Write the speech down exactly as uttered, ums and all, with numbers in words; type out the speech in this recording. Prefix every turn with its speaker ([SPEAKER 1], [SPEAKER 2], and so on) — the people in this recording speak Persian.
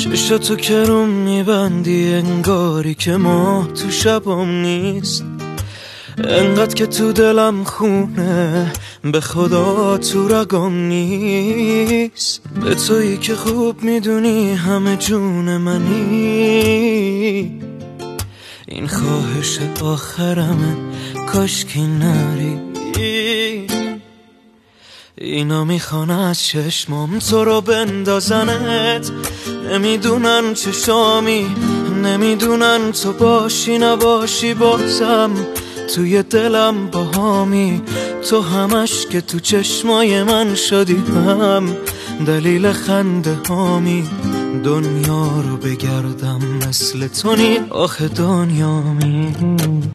[SPEAKER 1] چشاتو که روم میبندی انگاری که ما تو شبام نیست، انقدر که تو دلم خونه به خدا تو رگام نیست. به تویی که خوب میدونی همه جون منی، این خواهش آخرمه کاشکی نری. اینا میخوان از چشمام تو رو بندازنت، نمیدونن چشامی، نمیدونن تو باشی نباشی بازم توی دلم باهامی. تو همش که تو چشمای من شدی هم دلیل خنده هامی. دنیا رو بگردم مثل تو نی آخه دنیامی.